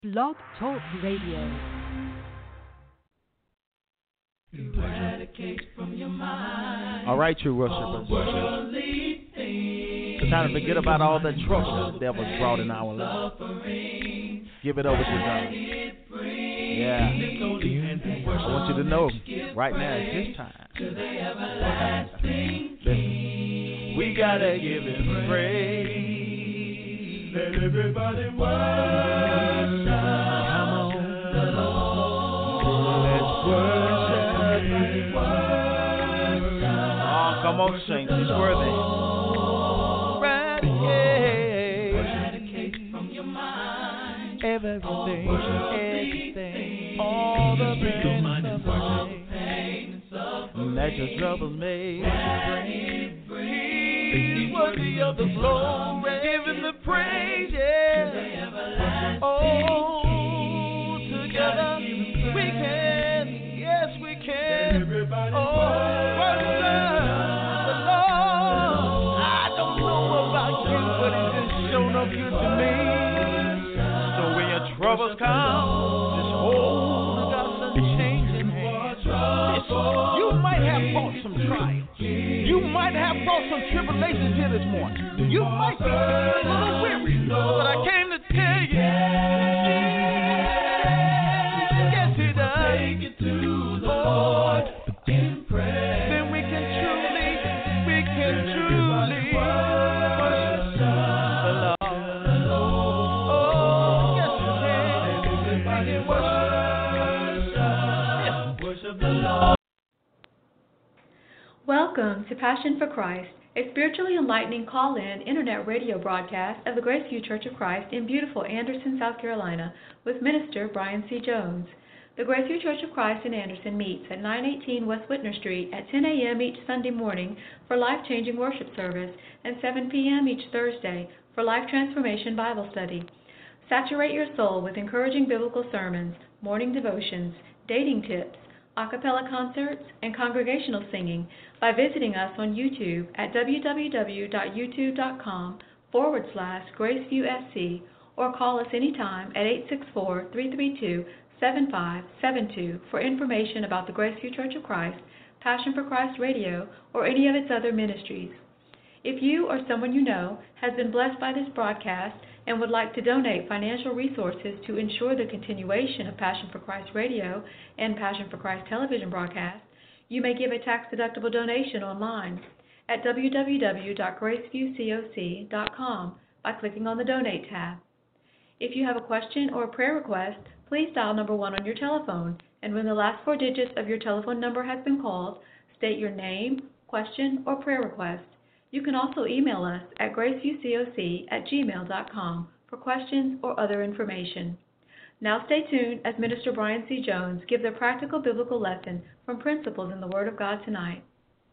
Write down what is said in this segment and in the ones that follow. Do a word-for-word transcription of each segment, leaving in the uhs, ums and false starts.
Blog Talk Radio. All right, you worshipers. It's time to forget about all the trouble the devil's brought in our life. Give it over to God. Yeah. I want you to know right now it's his time. Listen. We gotta give him praise. Let everybody worship. Come on. The Lord. Let's worship. Oh, come on, saints. He's worthy. Eradicate from your mind everything, everything, all the pain and suffering that your troubles made. He's worthy of the glory, give him the praise, yeah. Oh, together we can, yes we can. Oh, worship the Lord. I don't know about you, but it's just shown up good to me. So when your troubles come, just hold God's unchanging hand. You might have fought some trials. You might have fought some tribulations here this morning. You might be feeling a little weary, but I came to tell you, yes, he does. Take it to the Lord in prayer. Then we can truly, we can truly worship the Lord. Oh, yes, we can. We can worship, worship the Lord. Welcome to Passion for Christ, a spiritually enlightening call-in internet radio broadcast of the Graceview Church of Christ in beautiful Anderson, South Carolina, with Minister Brian C. Jones. The Graceview Church of Christ in Anderson meets at nine eighteen West Whitner Street at ten a.m. each Sunday morning for life-changing worship service and seven p.m. each Thursday for Life Transformation Bible Study. Saturate your soul with encouraging biblical sermons, morning devotions, dating tips, a cappella concerts, and congregational singing by visiting us on YouTube at www.youtube.com forward slash GraceviewSC or call us anytime at eight six four, three three two, seven five seven two for information about the Graceview Church of Christ, Passion for Christ Radio, or any of its other ministries. If you or someone you know has been blessed by this broadcast and would like to donate financial resources to ensure the continuation of Passion for Christ Radio and Passion for Christ television broadcast, you may give a tax-deductible donation online at w w w dot graceview coc dot com by clicking on the Donate tab. If you have a question or a prayer request, please dial number one on your telephone, and when the last four digits of your telephone number has been called, state your name, question, or prayer request. You can also email us at graceviewcoc at gmail dot com for questions or other information. Now stay tuned as Minister Brian C. Jones gives a practical biblical lesson from principles in the Word of God tonight.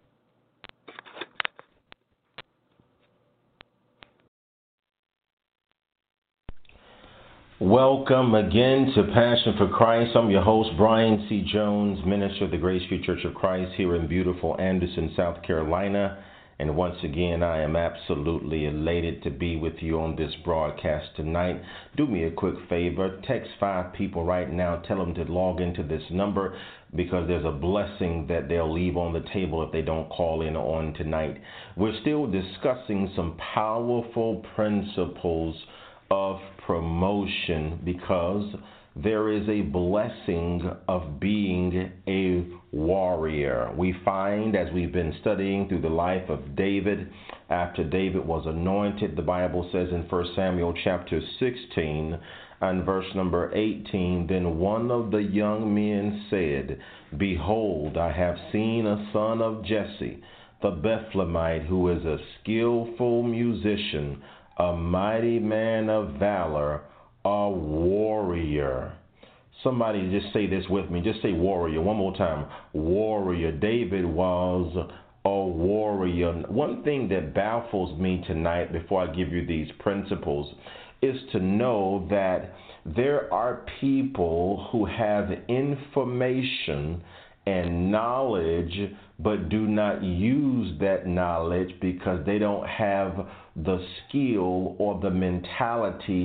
Welcome again to Passion for Christ. I'm your host, Brian C. Jones, minister of the Graceview Church of Christ here in beautiful Anderson, South Carolina. And once again, I am absolutely elated to be with you on this broadcast tonight. Do me a quick favor. Text five people right now. Tell them to log into this number because there's a blessing that they'll leave on the table if they don't call in on tonight. We're still discussing some powerful principles of promotion because there is a blessing of being a warrior. We find, as we've been studying through the life of David, after David was anointed, the Bible says in First Samuel chapter sixteen and verse number eighteen, then one of the young men said, behold, I have seen a son of Jesse, the Bethlehemite, who is a skillful musician, a mighty man of valor, a warrior. Somebody just say this with me. Just say warrior. One more time. Warrior. David was a warrior. One thing that baffles me tonight before I give you these principles is to know that there are people who have information and knowledge but do not use that knowledge because they don't have the skill or the mentality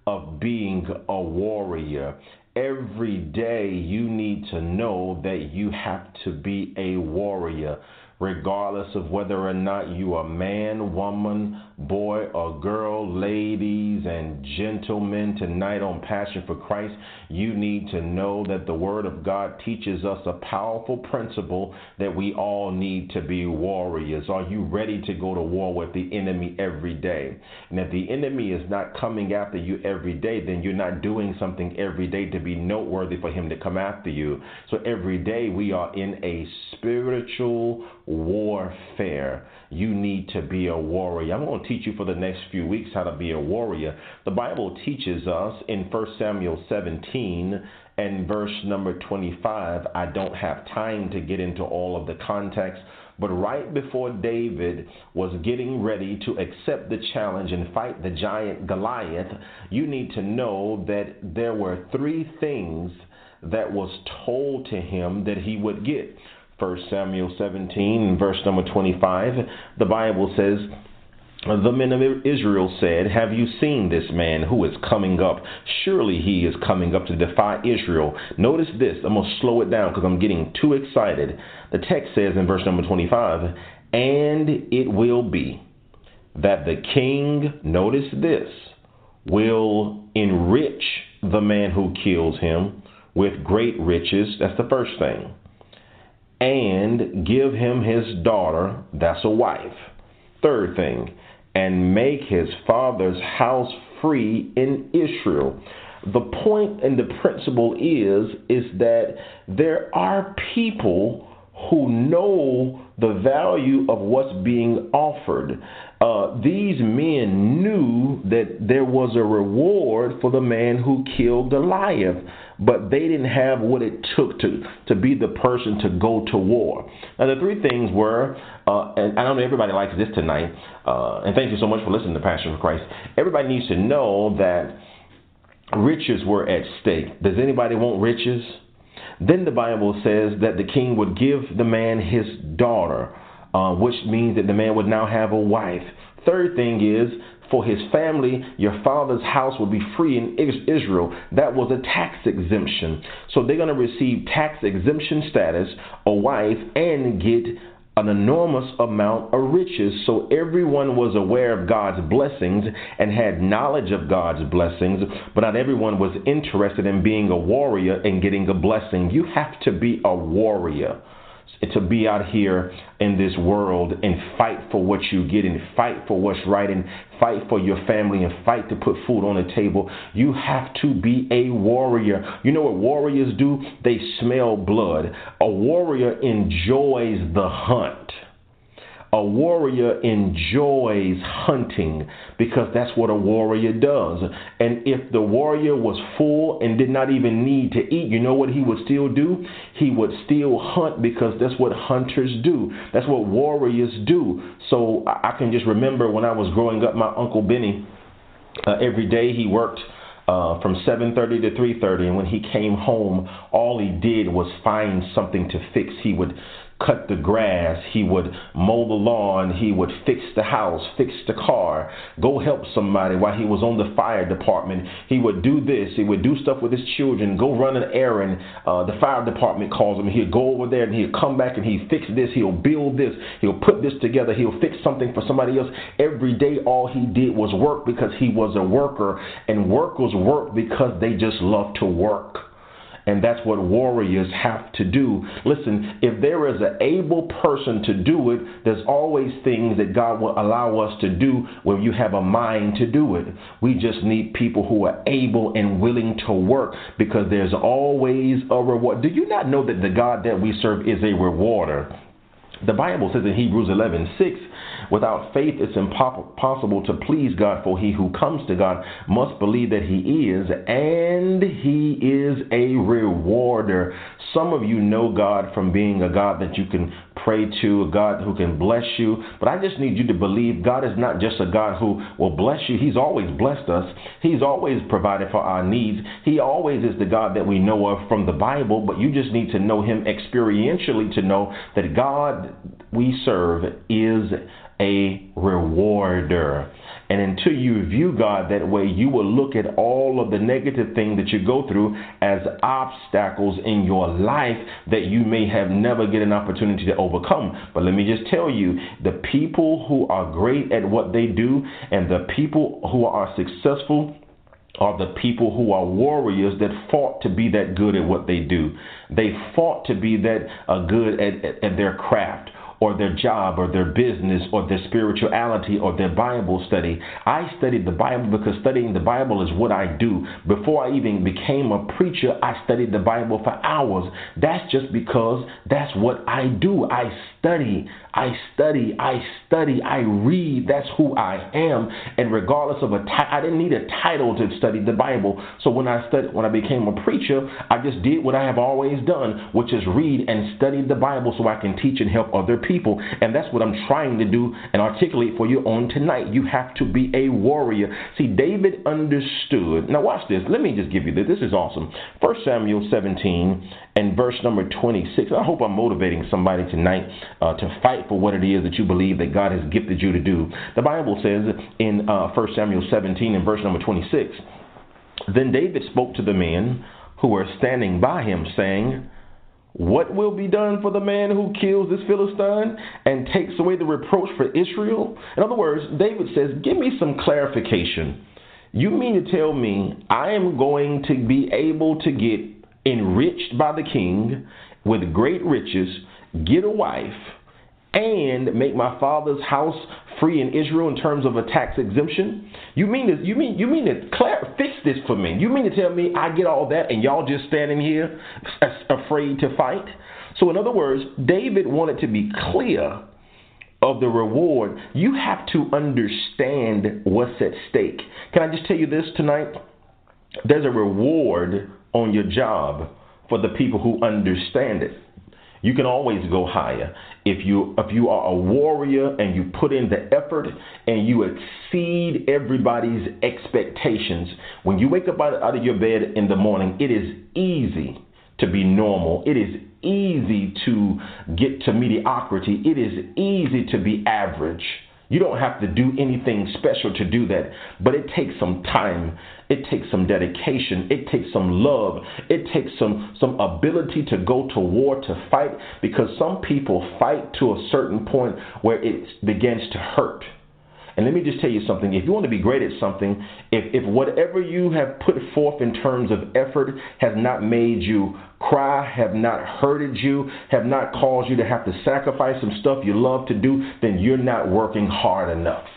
of being a warrior. Every day you need to know that you have to be a warrior, regardless of whether or not you are man, woman, boy, or girl, ladies and gentlemen. Tonight on Passion for Christ, you need to know that the Word of God teaches us a powerful principle that we all need to be warriors. Are you ready to go to war with the enemy every day? And if the enemy is not coming after you every day, then you're not doing something every day to be noteworthy for him to come after you. So every day we are in a spiritual warfare. You need to be a warrior. I'm going to teach you for the next few weeks how to be a warrior. The Bible teaches us in First Samuel seventeen and verse number twenty-five. I don't have time to get into all of the context, but right before David was getting ready to accept the challenge and fight the giant Goliath, you need to know that there were three things that was told to him that he would get. First Samuel seventeen, verse number twenty-five, the Bible says, the men of Israel said, have you seen this man who is coming up? Surely he is coming up to defy Israel. Notice this. I'm going to slow it down because I'm getting too excited. The text says in verse number twenty-five, and it will be that the king, notice this, will enrich the man who kills him with great riches. That's the first thing. And give him his daughter, that's a wife. Third thing, and make his father's house free in Israel. The point and the principle is, is that there are people who know the value of what's being offered. Uh, these men knew that there was a reward for the man who killed Goliath, but they didn't have what it took to, to be the person to go to war. Now, the three things were, uh, and I don't know everybody likes this tonight, uh, and thank you so much for listening to Passion for Christ. Everybody needs to know that riches were at stake. Does anybody want riches? Then the Bible says that the king would give the man his daughter, uh, which means that the man would now have a wife. Third thing is, for his family, your father's house will be free in Israel. That was a tax exemption. So they're going to receive tax exemption status, a wife, and get an enormous amount of riches. So everyone was aware of God's blessings and had knowledge of God's blessings, but not everyone was interested in being a warrior and getting a blessing. You have to be a warrior to be out here in this world and fight for what you get and fight for what's right and fight for your family and fight to put food on the table. You have to be a warrior. You know what warriors do? They smell blood. A warrior enjoys the hunt. A warrior enjoys hunting because that's what a warrior does. And if the warrior was full and did not even need to eat, you know what he would still do? He would still hunt because that's what hunters do. That's what warriors do. So I can just remember when I was growing up, my Uncle Benny, uh, every day he worked Uh, from seven thirty to three thirty, and when he came home, all he did was find something to fix. He would cut the grass, he would mow the lawn, he would fix the house, fix the car, go help somebody while he was on the fire department. He would do this, he would do stuff with his children, go run an errand. Uh, the fire department calls him, he'd go over there and he'd come back and he'd fix this, he'll build this, he'll put this together, he'll fix something for somebody else. Every day all he did was work because he was a worker, and workers work because they just love to work. And that's what warriors have to do. Listen, if there is an able person to do it, there's always things that God will allow us to do when you have a mind to do it. We just need people who are able and willing to work because there's always a reward. Do you not know that the God that we serve is a rewarder? The Bible says in Hebrews eleven six, without faith it's impossible to please God, for he who comes to God must believe that he is, and he is a rewarder. Some of you know God from being a God that you can pray to, a God who can bless you, but I just need you to believe God is not just a God who will bless you. He's always blessed us. He's always provided for our needs. He always is the God that we know of from the Bible, but you just need to know him experientially to know that God we serve is a rewarder. And until you view God that way, you will look at all of the negative things that you go through as obstacles in your life that you may have never get an opportunity to overcome. But let me just tell you, the people who are great at what they do and the people who are successful are the people who are warriors that fought to be that good at what they do. They fought to be that uh, good at, at, at their craft, or their job, or their business, or their spirituality, or their Bible study. I studied the Bible because studying the Bible is what I do. Before I even became a preacher, I studied the Bible for hours. That's just because that's what I do. I study. I study, I study, I read. That's who I am. And regardless of a title, I didn't need a title to study the Bible. So when I studied, when I became a preacher, I just did what I have always done, which is read and study the Bible so I can teach and help other people. And that's what I'm trying to do and articulate for you on tonight. You have to be a warrior. See, David understood. Now watch this. Let me just give you this. This is awesome. First Samuel seventeen and verse number twenty-six. I hope I'm motivating somebody tonight uh, to fight for what it is that you believe that God has gifted you to do. The Bible says in uh, First Samuel seventeen and verse number twenty-six, then David spoke to the men who were standing by him, saying, what will be done for the man who kills this Philistine and takes away the reproach for Israel? In other words, David says, give me some clarification. You mean to tell me I am going to be able to get enriched by the king with great riches, get a wife, and make my father's house free in Israel in terms of a tax exemption? You mean to, you mean you mean to clar- fix this for me? You mean to tell me I get all that and y'all just standing here afraid to fight? So in other words, David wanted to be clear of the reward. You have to understand what's at stake. Can I just tell you this tonight? There's a reward on your job for the people who understand it. You can always go higher. If you if you are a warrior and you put in the effort and you exceed everybody's expectations, when you wake up out, out of your bed in the morning, it is easy to be normal. It is easy to get to mediocrity. It is easy to be average. You don't have to do anything special to do that, but it takes some time. It takes some dedication. It takes some love. It takes some, some ability to go to war, to fight, because some people fight to a certain point where it begins to hurt. And let me just tell you something. If you want to be great at something, if, if whatever you have put forth in terms of effort has not made you cry, have not hurted you, have not caused you to have to sacrifice some stuff you love to do, then you're not working hard enough.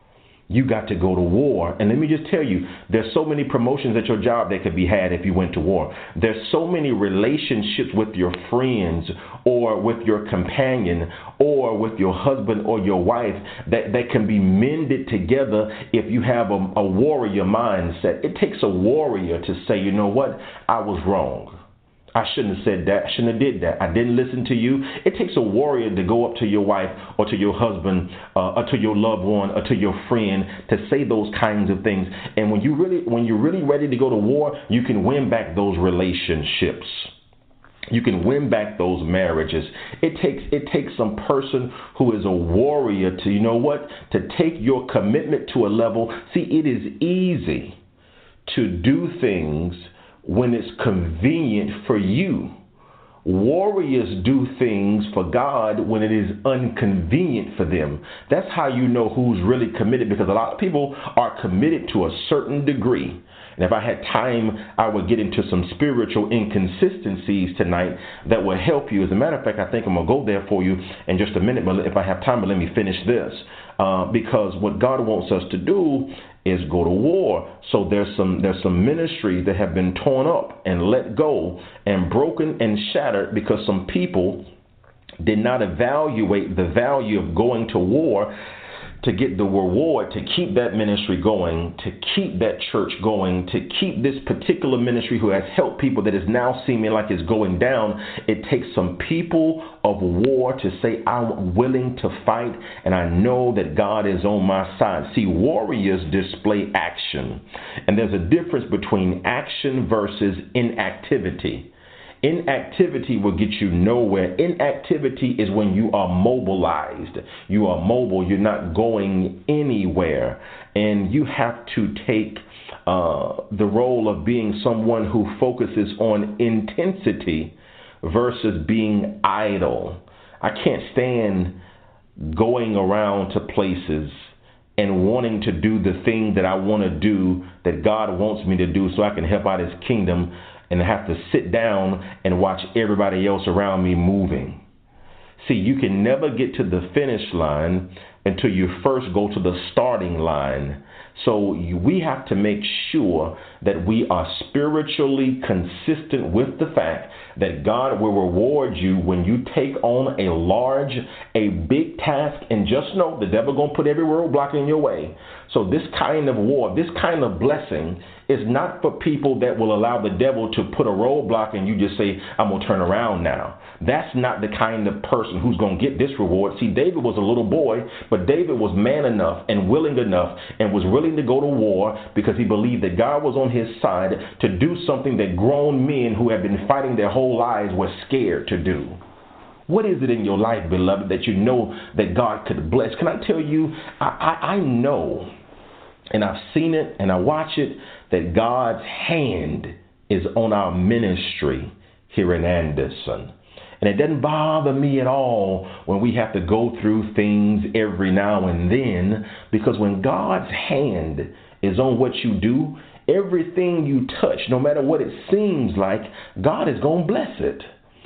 You got to go to war. And let me just tell you, there's so many promotions at your job that could be had if you went to war. There's so many relationships with your friends or with your companion or with your husband or your wife that, that can be mended together if you have a, a warrior mindset. It takes a warrior to say, you know what, I was wrong. I shouldn't have said that. I shouldn't have did that. I didn't listen to you. It takes a warrior to go up to your wife or to your husband uh, or to your loved one or to your friend to say those kinds of things. And when you really, when you're really ready to go to war, you can win back those relationships. You can win back those marriages. It takes it takes some person who is a warrior to, you know what, to take your commitment to a level. See, it is easy to do things when it's convenient for you. Warriors do things for God when it is inconvenient for them. That's how you know who's really committed, because a lot of people are committed to a certain degree. And if I had time, I would get into some spiritual inconsistencies tonight that will help you. As a matter of fact, I think I'm going to go there for you in just a minute. But if I have time, but let me finish this. Uh, because what God wants us to do is go to war. So there's some there's some ministries that have been torn up and let go and broken and shattered because some people did not evaluate the value of going to war to get the reward, to keep that ministry going, to keep that church going, to keep this particular ministry who has helped people that is now seeming like it's going down. It takes some people of war to say, I'm willing to fight, and I know that God is on my side. See, warriors display action, and there's a difference between action versus inactivity. Inactivity will get you nowhere. Inactivity is when you are mobilized. You are mobile. You're not going anywhere. And you have to take uh, the role of being someone who focuses on intensity versus being idle. I can't stand going around to places and wanting to do the thing that I want to do, that God wants me to do so I can help out his kingdom, and have to sit down and watch everybody else around me moving. See, you can never get to the finish line until you first go to the starting line. So we have to make sure that we are spiritually consistent with the fact that God will reward you when you take on a large, a big task. And just know the devil going to put every roadblock in your way. So this kind of war, this kind of blessing is not for people that will allow the devil to put a roadblock and you just say, I'm going to turn around now. That's not the kind of person who's going to get this reward. See, David was a little boy, but David was man enough and willing enough and was willing to go to war because he believed that God was on his side to do something that grown men who have been fighting their whole lives were scared to do. What is it in your life, beloved, that you know that God could bless? Can I tell you, I, I, I know, and I've seen it and I watch it, that God's hand is on our ministry here in Anderson. And it doesn't bother me at all when we have to go through things every now and then, because when God's hand is on what you do, everything you touch, no matter what it seems like, God is going to bless it.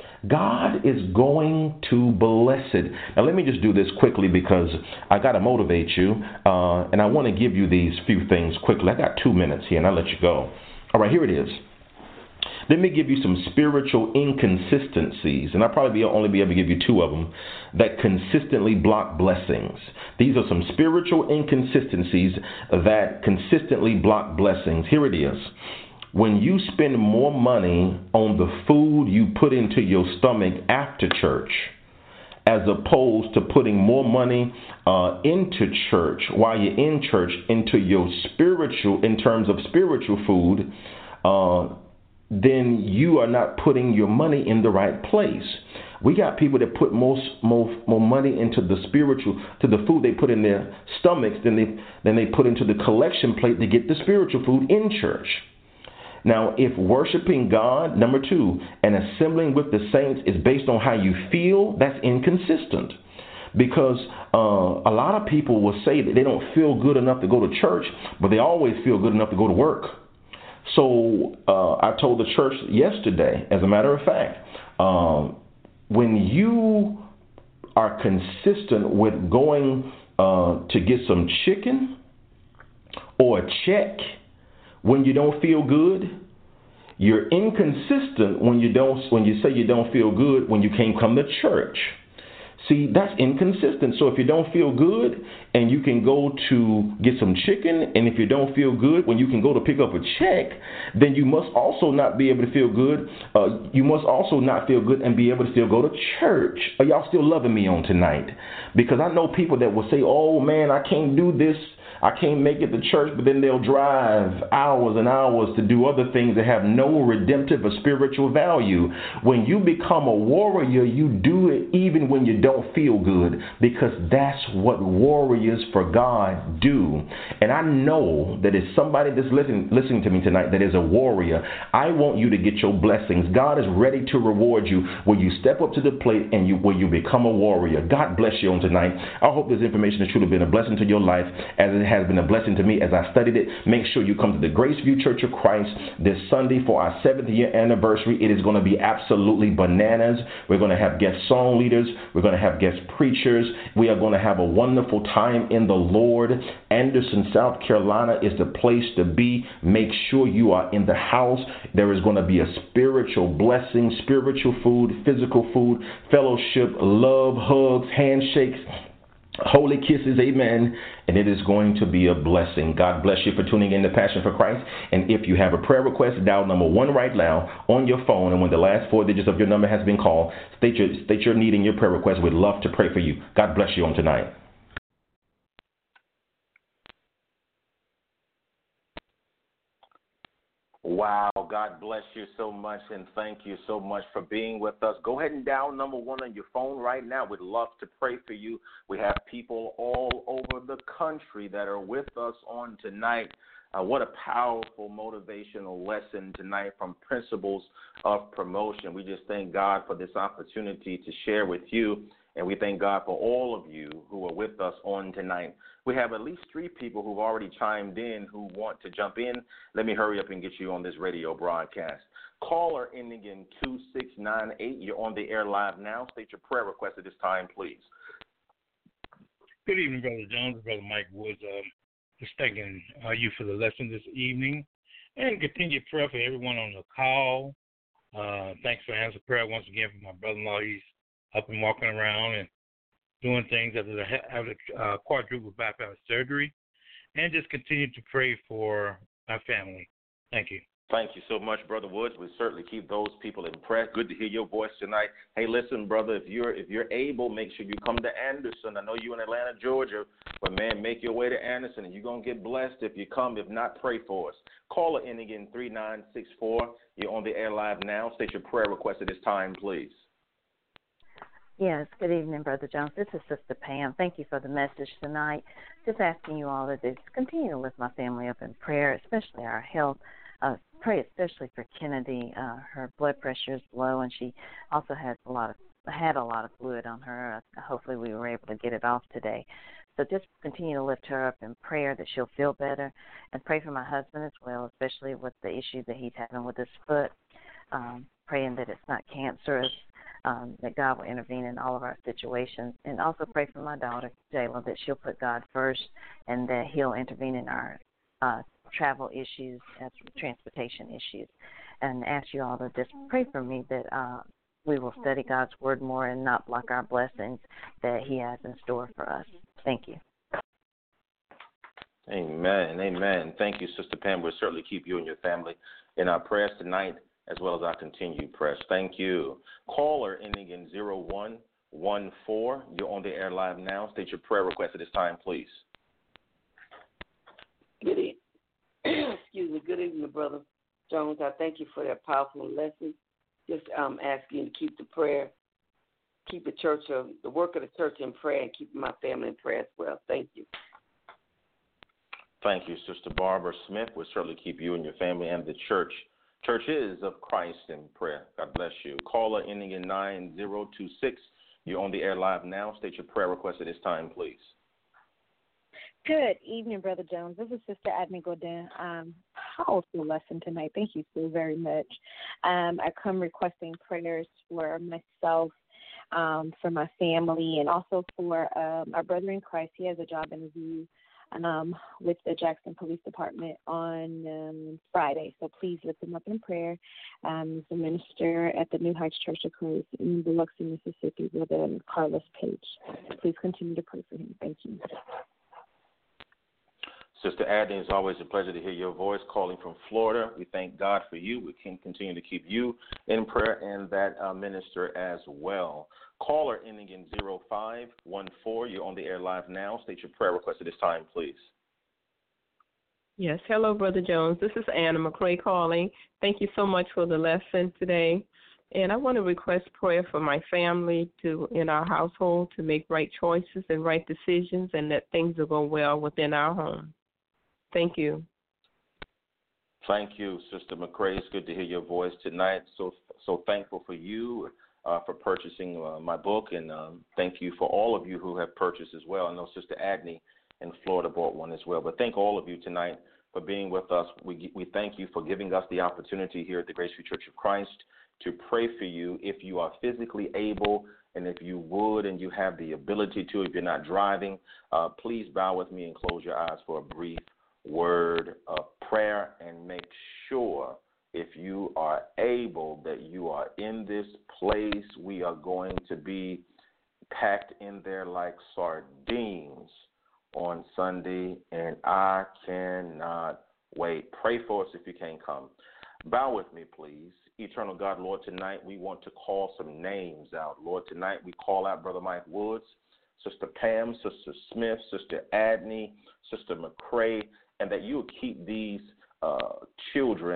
God is going to bless it. Now, let me just do this quickly because I got to motivate you, uh, and I want to give you these few things quickly. I got two minutes here, and I'll let you go. All right, here it is. Let me give you some spiritual inconsistencies, and I'll probably be, only be able to give you two of them, that consistently block blessings. These are some spiritual inconsistencies that consistently block blessings. Here it is. When you spend more money on the food you put into your stomach after church, as opposed to putting more money uh, into church while you're in church into your spiritual, in terms of spiritual food, uh, then you are not putting your money in the right place. We got people that put most more more money into the spiritual, to the food they put in their stomachs than they than they put into the collection plate to get the spiritual food in church. Now, if worshiping God, number two, and assembling with the saints is based on how you feel, that's inconsistent. Because uh, a lot of people will say that they don't feel good enough to go to church, but they always feel good enough to go to work. So uh, I told the church yesterday, as a matter of fact, um, when you are consistent with going uh, to get some chicken or a check when you don't feel good, you're inconsistent when you don't when you say you don't feel good when you can't come to church. See, that's inconsistent. So if you don't feel good and you can go to get some chicken, and if you don't feel good when you can go to pick up a check, then you must also not be able to feel good. Uh, you must also not feel good and be able to still go to church. Are y'all still loving me on tonight? Because I know people that will say, oh, man, I can't do this. I can't make it to church, but then they'll drive hours and hours to do other things that have no redemptive or spiritual value. When you become a warrior, you do it even when you don't feel good, because that's what warriors for God do. And I know that if somebody that's listening, listening to me tonight that is a warrior, I want you to get your blessings. God is ready to reward you when you step up to the plate and you when you become a warrior. God bless you on tonight. I hope this information has truly been a blessing to your life, as it has been a blessing to me as I studied it. Make sure you come to the Graceview Church of Christ this Sunday for our seventh year anniversary. It is going to be absolutely bananas. We're going to have guest song leaders. We're going to have guest preachers. We are going to have a wonderful time in the Lord. Anderson, South Carolina is the place to be. Make sure you are in the house. There is going to be a spiritual blessing, spiritual food, physical food, fellowship, love, hugs, handshakes, holy kisses, amen. And it is going to be a blessing. God bless you for tuning in to Passion for Christ. And if you have a prayer request, dial number one right now on your phone. And when the last four digits of your number has been called, state your, state your need in your prayer request. We'd love to pray for you. God bless you on tonight. Wow, God bless you so much, and thank you so much for being with us. Go ahead and dial number one on your phone right now. We'd love to pray for you. We have people all over the country that are with us on tonight. Uh, what a powerful motivational lesson tonight from Principles of Promotion. We just thank God for this opportunity to share with you, and we thank God for all of you who are with us on tonight. We have at least three people who've already chimed in who want to jump in. Let me hurry up and get you on this radio broadcast. Caller ending in two six nine eight, you're on the air live now. State your prayer request at this time, please. Good evening, Brother Jones, Brother Mike Woods. Um, just thanking uh, you for the lesson this evening, and continued prayer for everyone on the call. Uh, thanks for answering prayer once again for my brother-in-law. He's up and walking around and doing things after the after, uh, quadruple bypass surgery, and just continue to pray for my family. Thank you. Thank you so much, Brother Woods. We certainly keep those people in prayer. Good to hear your voice tonight. Hey, listen, brother, if you're if you're able, make sure you come to Anderson. I know you're in Atlanta, Georgia, but man, make your way to Anderson, and you're gonna get blessed if you come. If not, pray for us. Caller ending in three nine six four. You're on the air live now. State your prayer request at this time, please. Yes, good evening, Brother Jones. This is Sister Pam. Thank you for the message tonight. Just asking you all to just continue to lift my family up in prayer, especially our health. Uh, pray especially for Kennedy. Uh, her blood pressure is low, and she also has a lot of had a lot of fluid on her. Uh, hopefully, we were able to get it off today. So just continue to lift her up in prayer that she'll feel better, and pray for my husband as well, especially with the issue that he's having with his foot. Um, praying that it's not cancerous. Um, that God will intervene in all of our situations, and also pray for my daughter, Jayla, that she'll put God first and that he'll intervene in our uh, travel issues, uh, transportation issues, and ask you all to just pray for me that uh, we will study God's word more and not block our blessings that he has in store for us. Thank you. Amen. Amen. Thank you, Sister Pam. We'll certainly keep you and your family in our prayers tonight, as well as our continued prayers. Thank you. Caller ending in zero one one four. You're on the air live now. State your prayer request at this time, please. Good evening. Excuse me. Good evening, Brother Jones. I thank you for that powerful lesson. Just um, asking you to keep the prayer, keep the church, of, the work of the church in prayer, and keep my family in prayer as well. Thank you. Thank you, Sister Barbara Smith. We'll certainly keep you and your family and the church Churches of Christ in prayer. God bless you. Caller ending in nine zero two six. You're on the air live now. State your prayer request at this time, please. Good evening, Brother Jones. This is Sister Adney Godin. Um, powerful lesson tonight. Thank you so very much. Um, I come requesting prayers for myself, um, for my family, and also for um, our brother in Christ. He has a job interview Um, with the Jackson Police Department on um, Friday. So please lift him up in prayer. Um, he's a minister at the New Heights Church of Christ in Biloxi, Mississippi, with um, Carlos Page. Please continue to pray for him. Thank you. Sister Adney, it's always a pleasure to hear your voice calling from Florida. We thank God for you. We can continue to keep you in prayer and that uh, minister as well. Caller ending in zero five one four. You're on the air live now. State your prayer request at this time, please. Yes. Hello, Brother Jones. This is Anna McCray calling. Thank you so much for the lesson today. And I want to request prayer for my family to, in our household, to make right choices and right decisions, and that things will go well within our home. Thank you. Thank you, Sister McCray. It's good to hear your voice tonight. So, so thankful for you uh, for purchasing uh, my book, and um, thank you for all of you who have purchased as well. I know Sister Adney in Florida bought one as well. But thank all of you tonight for being with us. We we thank you for giving us the opportunity here at the Graceview Church of Christ to pray for you if you are physically able, and if you would and you have the ability to, if you're not driving, uh, please bow with me and close your eyes for a brief word of prayer, and make sure, if you are able, that you are in this place. We are going to be packed in there like sardines on Sunday, and I cannot wait. Pray for us if you can't come. Bow with me, please. Eternal God, Lord, tonight we want to call some names out. Lord, tonight we call out Brother Mike Woods, Sister Pam, Sister Smith, Sister Adney, Sister McCray, and that you will keep these uh, children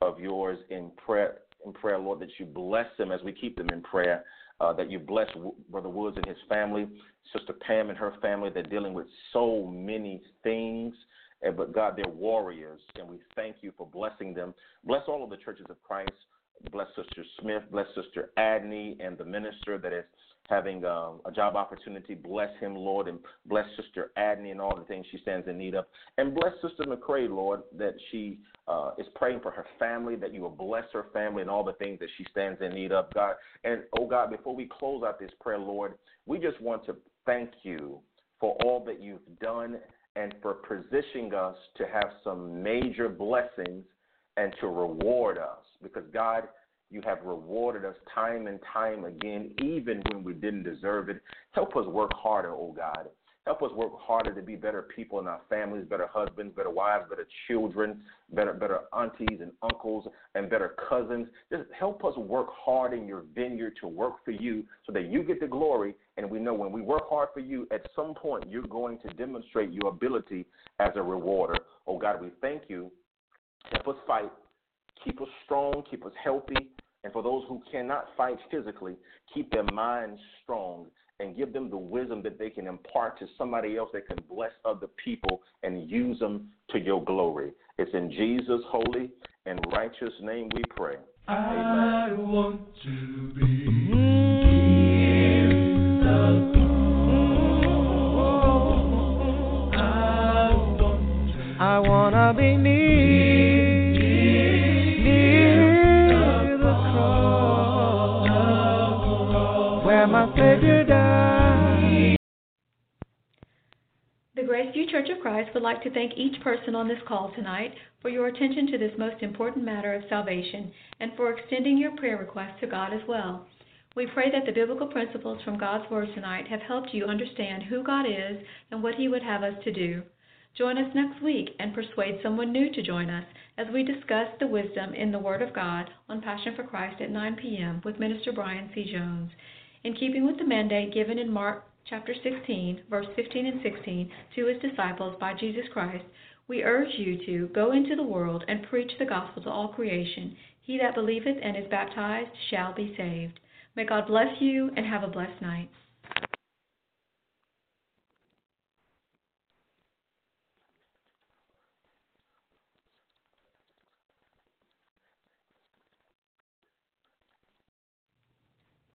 of yours in prayer, in prayer, Lord, that you bless them as we keep them in prayer, uh, that you bless Brother Woods and his family, Sister Pam and her family. They're dealing with so many things, and, but, God, they're warriors, and we thank you for blessing them. Bless all of the churches of Christ. Bless Sister Smith. Bless Sister Adney and the minister that is having um, a job opportunity. Bless him, Lord, and bless Sister Adney and all the things she stands in need of. And bless Sister McCrae, Lord, that she uh, is praying for her family, that you will bless her family and all the things that she stands in need of, God. And, oh, God, before we close out this prayer, Lord, we just want to thank you for all that you've done and for positioning us to have some major blessings and to reward us. Because, God, you have rewarded us time and time again, even when we didn't deserve it. Help us work harder, oh God. Help us work harder to be better people in our families, better husbands, better wives, better children, better better aunties and uncles, and better cousins. Just help us work hard in your vineyard to work for you so that you get the glory. And we know when we work hard for you, at some point you're going to demonstrate your ability as a rewarder. Oh God, we thank you. Help us fight. Keep us strong. Keep us healthy. And for those who cannot fight physically, keep their minds strong and give them the wisdom that they can impart to somebody else that can bless other people and use them to your glory. It's in Jesus' holy and righteous name we pray. Amen. I want to be near the throne. I want to I want to be near. My Savior died. The Graceview Church of Christ would like to thank each person on this call tonight for your attention to this most important matter of salvation and for extending your prayer requests to God as well. We pray that the biblical principles from God's Word tonight have helped you understand who God is and what He would have us to do. Join us next week and persuade someone new to join us as we discuss the wisdom in the Word of God on Passion for Christ at nine p.m. with Minister Brian C. Jones. In keeping with the mandate given in Mark chapter sixteen, verse fifteen and sixteen, to his disciples by Jesus Christ, we urge you to go into the world and preach the gospel to all creation. He that believeth and is baptized shall be saved. May God bless you and have a blessed night.